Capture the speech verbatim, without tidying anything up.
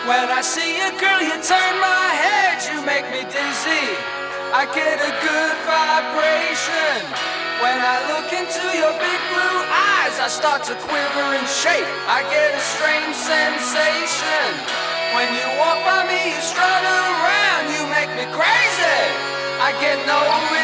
When I see you, girl, you turn my head, you make me dizzy. I get a good vibration. When I look into your big blue eyes, I start to quiver and shake. I get a strange sensation. When you walk by me, you strut around, you make me crazy. I get no